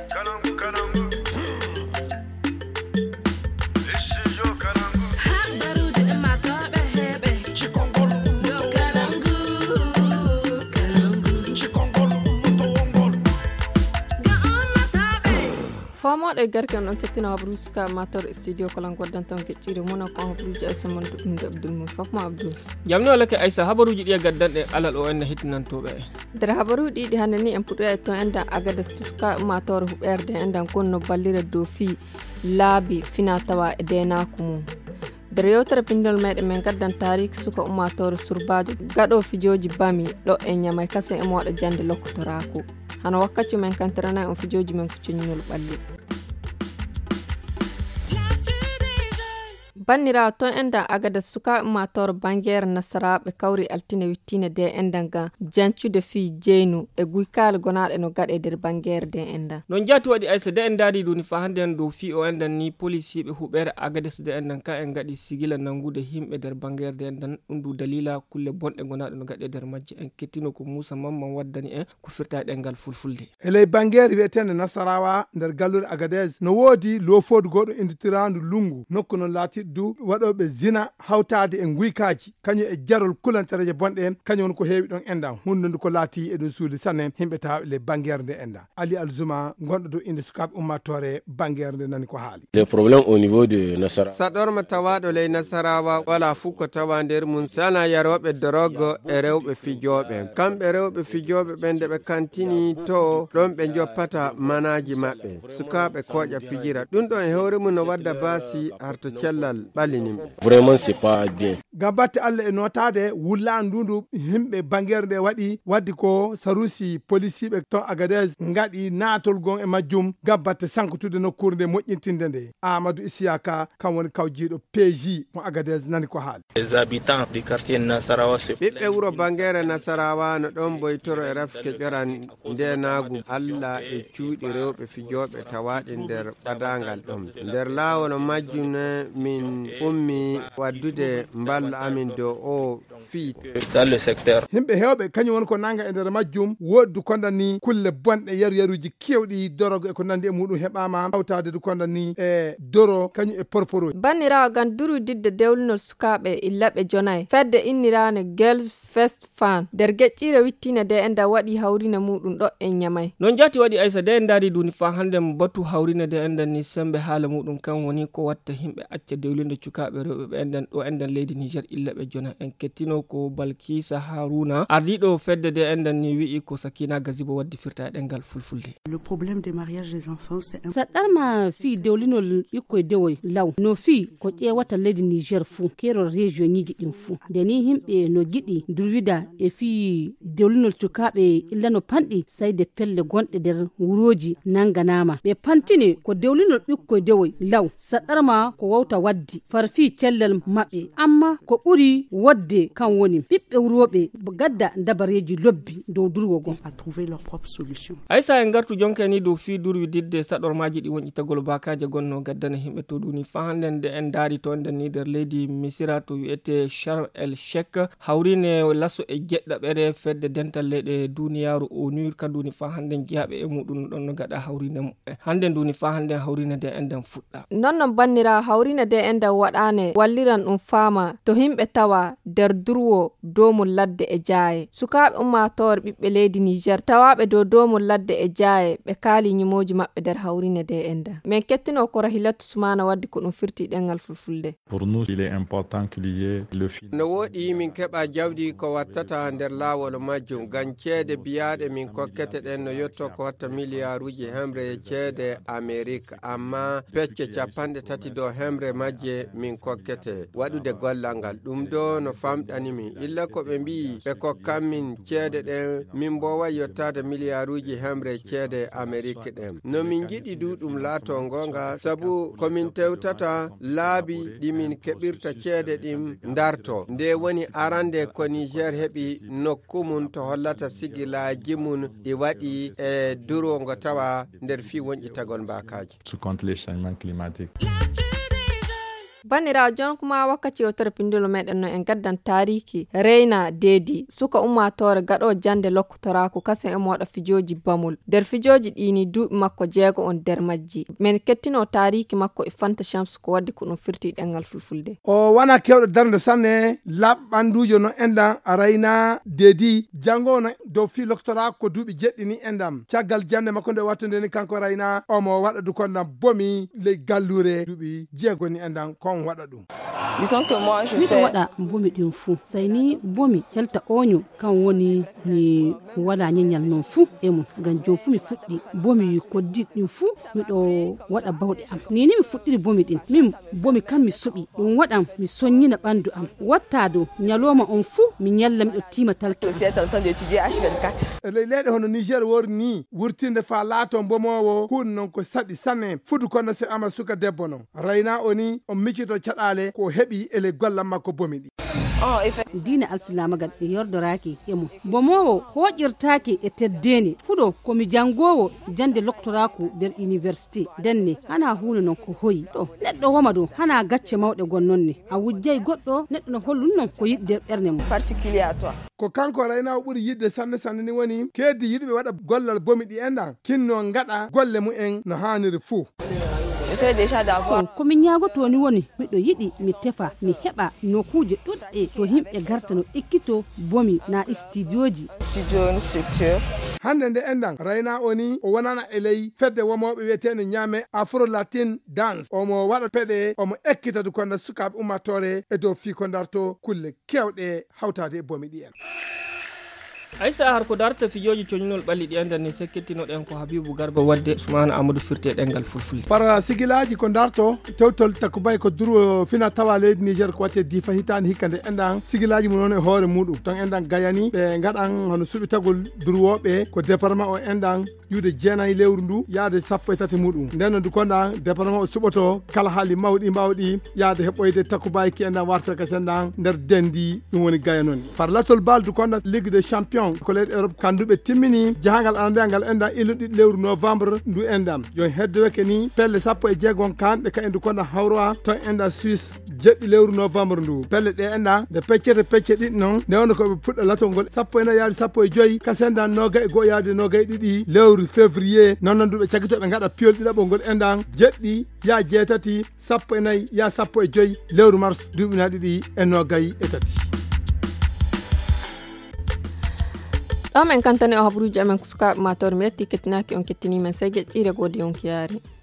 Famoɗo garken ɗon kettina habruska mator studio kolan goddantan kecciri mona ko habruji asamon ɗum Abdul Fafma Abdul jamni wala ke Aisha habaruji ɗi gaddanɗe alal o en hittinantoɓe der habaruji ɗi hande ni en puɗɗoya to enda agadas tuska mator huɓerde endan gonno ballira dow fi laabi fina tawa e denaku mum der yewtere pindol meɗen men gaddan tarik suka ummatore surbajo gaɗo fijoji bami ɗo e ñamay kase e moɗo jande lokkotorako hano wakkati men kantirana on fijoji men ko coñinol ɓalli bannira ton enda agada suka mator bangere nasaraɓe kawri altine wittine de endanga jancude fi jeynu e guykal gonaɗe no gaɗe nder bangere de enda non jati waɗi Aisha de en daari duni fa hande en dow fi o endan ni police ɓe huɓere agades de endan ka en gaɗi sigila nangude himɓe nder bangere de endan ɗum du dalila kulle bonɗe gonaɗe no gaɗe nder majje en kettino ko Moussa Mamman waddani en ko firta ɗengal fulfulde eley bangere wiyetende Nasarawa nder gallude Agadez no woodi lofodu goɗo inditirandu lungu nokku non laati waɗoɓe zina hawtade e guykaji kañum e jarol kulantereje bonɗe en kañum woni ko heewi ɗon endan hunde nde ko laati eɗon suudi sanne himɓe tawa le bangere nde enda Ali Alzuma gonɗo dow inde sukaɓe ummatore bangere nde nani ko haali le problème au niveau de Nasarawa saɗorma tawaɗo ley Nasarawa wala fu ko tawa nder mum sana yaroɓe drogue e rewɓe fijoɓe kamɓe rewɓe fijoɓe ɓen de ɓe kantini to ɗon ɓe joppata manaji maɓɓe sukaɓe koƴa fijira ɗum ɗon e hewre mum no wadda basi harto cellal ɓallinimɓe vraiment c'est pas bien gam batte Allah e notade wulla ndundu himɓe bangere nde waɗi waddi ko sarusi policiɓe ton Agadez ngaɗi natol gon e majjum gam batte sankutude nokkure nde moƴƴintinde nde Amadou Isiaka kam woni kawjiɗo PJ mo Agadez nani ko haali les habitants du quartier Nasarawa ɓiɓɓe wuro bangere Nasarawa no ɗon boytoro e rafke ƴoran ndenagu Allah e cuuɗi rewɓe fijoɓe tawaɗe nder ɓadangal ɗon nder lawol majjum min ummi waddude mballa amin dow o fi dans le secteur himɓe hewɓe kañum woni ko nanga e nder majjum woddu kondani kulle bonɗe yaruyaruji kewɗi dorogo e ko nandi e muɗum heɓama hawtade du kondani e doro kañum e porporo bannirawo gan duru didde dewlunol sukaɓe illaɓe jonayi fedde innirane Girls First Fan nder geccire wittine de enda waɗi hawrina muɗum ɗo en ñamay non jati waɗi Aisha de en daari duni fa hande batu hawrina de endan ni sembe haala muɗum kan woni ko watta himɓe acca dewlinde cukaɓe rewɓe ɓe endan ɗo endan leydi Niger illaɓe jona en kettino ko Balkisa Haruna ardiɗo fedde de endan ni wi'i ko Sakina Gazibo waddi firta e ɗengal fulfulde le problème des mariages des enfants c'est saɗɗarma fi dewlinol ɓikkoye dewoy law no fi ko ƴewata leydi Niger fuu kero région ñiji ɗin fuu nde ni himɓe no giɗi durwida e fi dewlinol cukaɓe illa no panɗi sayde pelle gonɗe nder wuroji nanganama ɓe pantini ko dewlinol ɓikkoye dewoy law saɗɗarma ko wawta waddi farfi cellal maɓɓe amma ko ɓuri wadde kan woni ɓiɓɓe wuroɓe gadda dabareji lobbi dow durwo gon à trouver leur propre solution Aisha en gartu jonke ni dow fi durwididde saɗormaji ɗi woni tagol bakaje gonno gaddana himɓe to duni fa hande nde en daari to nden ni nder leydi Misira to wi'ete Sharm el Sheikh hawrine lasso e jeɗɗaɓere fedde dental leyɗe duniyaru ONU kaduni fa hande jeeyaɓe e muɗum ɗon no gaɗa hawrine mumɓe hande duni fa hande hawrine de enden fuɗɗa nonnon bannira hawrine de enden waɗane walliran ɗum faama to himɓe tawa nder durwo domol ladde e jaaye sukaɓe ummatore ɓiɓɓe leydi Niger tawaɓe dow domol ladde e jaaye ɓe kaali ñimoji maɓɓe nder hawrine de enda min kettino ko Rahilatu Sumana waddi ko ɗum firti ɗengal fulfulde pour nous il est important qu'il y ait le film no woɗi min keɓa jawdi ko wattata nder lawol majjum gam ceede biyaɗe min kokkete ɗen no yetto ko watta milliarduji hemre ceede Amérique amma pecce 30 dow hemre majje min kokkete waɗude gollal ngal ɗum do no famɗanimi illa ko ɓe mbi ɓe kokkan min ceede ɗen min bo way yottade milliarduji hemre ceede Amérique ɗen no min jiɗi duɗum laato gonga sabu komin tewtata laabi ɗimin keɓirta ceede ɗin darto nde woni arande ko Niger heɓi nokku mum to hollata sigilaji mum ɗi waɗi e durongo tawa nder fi wonƴi tagol mbakaji contre les changements climatiques banira jon kuma wakati otar pindolo meɗen no en gaddan tariki reyna dedi suka ummatore gaɗo jande lokkotorako kasen emo waɗa fijoji bamol nder fijoji ɗini duuɓi makko jeego on nder majji men kettino tariki makko e fanta shams ko wadde ko ɗum firti ɗengal fulfulde o wana kewɗo darde sanne laɓɓandujo no endan reyna dedi jangono dow fi lokkotorako ko duuɓi jeɗɗini endam caggal jande makko nde wattude ni kanko reyna omo waɗa du kondam bomi ley gallure duuɓi jeego ni endan kon waɗa ɗum miɗo waɗa bomi ɗin fuu sayni bomi helta oño kan woni mi waɗa ñeñal noon fuu e mum ngam joni fuu mi fuɗɗi bomi koddi ɗin fuu miɗo waɗa bawɗe am nini mi fuɗɗiri bomi ɗin min bomi kam mi suɓi ɗum waɗam mi soññina ɓandu am watta do ñaloma on fuu mi ñalla miɗo tima talke ley leyɗe hono niger wori ni wurtinde fa laato bomowo hunde noon ko saɗi sanne fudu kono se ama suka debbo noon rayna oni on miccito caɗale ko heɓi ele gollam makko bomi ɗi dina alsilamagal e yordoraki e mum bomowo hoƴirtaki e teddeni fuɗo komi jangowo jande loktoraku nder université denne hana hunde noon ko hoyi ɗo neɗɗo woma ɗo hana gacce mawɗe gonnonne a wujjay goɗɗo neɗɗo no hollun noon ko yiɗi nder ɓerne mum particulier toi ko kanko rayna o ɓuuri yidde sanne sanne ni woni keddi yiɗɓe waɗa gollal bomi ɗi enɗan kinno gaɗa golle mumen no haniri fuu komi ñagoto ni woni miɗo yiɗi mi tefa mi heɓa nokkuje ɗuɗɗe to himɓe garta no ekkito bomi na studioji hande nde enɗan rayna oni o wonana e ley fedde womoɓe wiyetene ñaame afro latin dance omo waɗa peɗe omo ekkitade konda sukaɓe ummatore e dow fi ko darto kulle kewɗe hawtade e bomi ɗi en aysa har ko darta fijoji coñinol ɓalli ɗi enden ni sekkettinoɗen ko habibou garba wadde soumana amadou firte ɗengal fulfulde par sigilaji ko darto tewtol takko bay ko duro fina tawa leydi niger ko watte difa hitande hikka nde enɗan sigilaji mu noon e hoore muɗum ton enɗan gayani ɓe gaɗan hono suɓitagol durwoɓe ko département o enɗan yude jeenayi lewru ndu yaade 13 muɗum nden noon du konɗan département o suɓoto kala haali mawɗi mbawɗi yaade heɓɓoyde takkubayi ki enɗan warta ka senɗan nder dendi ɗum woni gaya noon par latol bal du konɗan ligue des champions ko leyɗe Europe kanduɓe timmini jahangal anandegal enɗan illuɗiɗi lewru novembre ndu enɗan jon heddeweke ni pelle 16 kanɓe ka endu konɗan hawroa ton enɗan Suisse jeɗɗi lewru novembre ndu pelle ɗe enɗan nde peccete pecce ɗiɗi noon nde wonno koɓe puɗɗo latol ngol 1 yaade 15 ka senɗan noga e goho yaade noga e ɗiɗi lewru février non noon duɓe caguitoɓe gaɗa piyol ɗiɗaɓol ngol enɗan jeɗɗi ya jeetati 14 ya 15 lewru mars duuɓina ɗiɗi e nogayi e tati ɗo men kantane o habruji amen ko sukaɓe matore mi yetti kettinaki on kettinimen sey geƴƴire gode on kiyaari